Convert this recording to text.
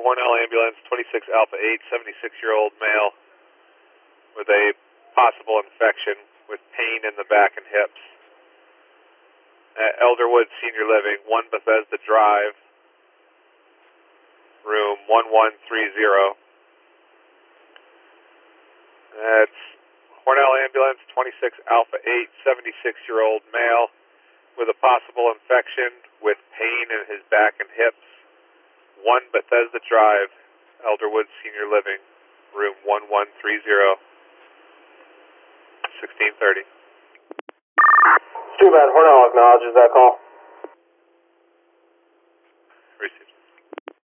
Hornell ambulance, 26 Alpha 8, 76-year-old male with a possible infection with pain in the back and hips. At Elderwood Senior Living, 1 Bethesda Drive, room 1130. That's Hornell ambulance, 26 Alpha 8, 76-year-old male with a possible infection with pain in his back and hips. 1 Bethesda Drive, Elderwood Senior Living, room 1130, 1630. Too bad. Hornell acknowledges that call.